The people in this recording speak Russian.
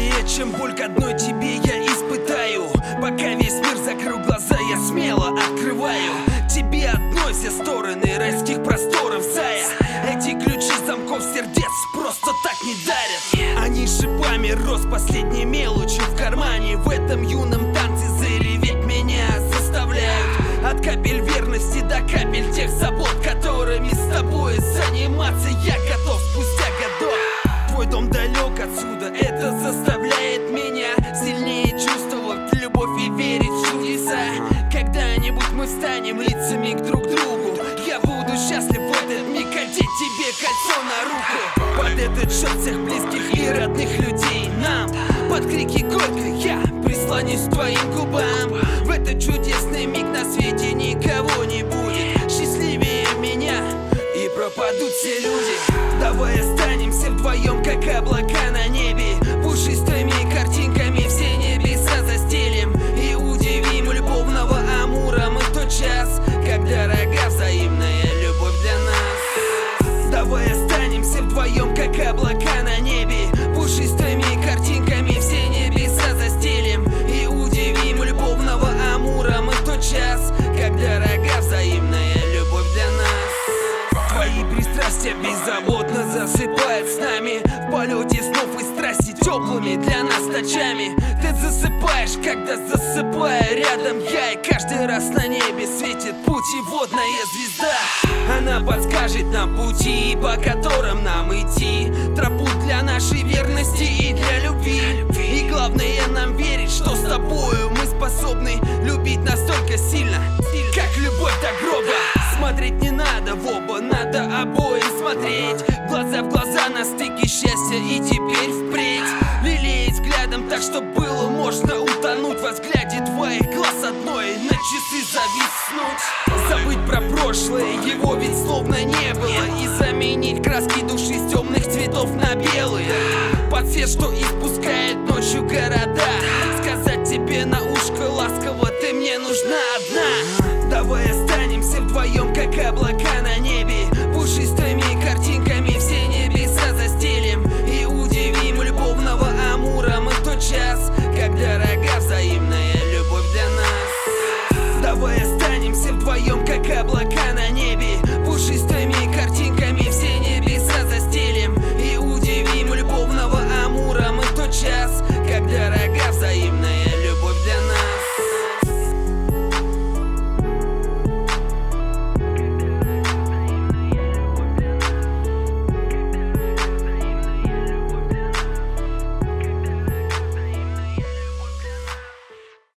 Более чем боль к одной тебе я испытаю. Пока весь мир закрыл глаза, я смело открываю тебе одной все стороны райских просторов, зая. Эти ключи замков сердец просто так не дарят. Они шипами роз последней мелочью в кармане. В этом юном танце зареветь меня заставляют. От капель верности до капель тех забот, которыми с тобой заниматься я готов спустя годов. Твой дом далек отсюда, это заставляет меня сильнее чувствовать любовь и верить в чудеса. Когда-нибудь мы станем лицами к друг другу. Я буду счастлив в этот миг одеть тебе кольцо на руку. Под этот счет всех близких и родных людей нам под крики горько я прислонюсь к твоим губам. В этот чудесный миг на свете никого не будет счастливее меня, и пропадут все люди. Давай останемся вдвоем, как облака на небе. Пушистыми картинками все небеса застелим и удивим любовного Амура мы в тот час, когда дорога взаимная любовь для нас. Давай останемся вдвоем, как облака на небе. Пушистыми картинками все небеса застелим и удивим любовного Амура мы в тот час, когда дорога взаимная любовь для нас. Твои пристрастия беззаботно засыпают с нами в полете снов и страсти теплыми для нас ночами. Ты засыпаешь, когда засыпаю рядом я, и каждый раз на небе светит путеводная звезда. Она подскажет нам пути, по которым нам идти, тропу для нашей верности и для любви. И главное нам верить, что с тобою мы способны любить настолько сильно, как любовь до гроба. Смотреть не надо в оба, надо обоим смотреть глаза в глаза на стыке счастья и теперь впредь лелеять взглядом так, чтоб было можно утонуть во взгляде твоих глаз одной, на часы зависнуть. Забыть про прошлое, его ведь словно не было, и заменить краски души с темных цветов на белые, под свет, что испускает ночью гора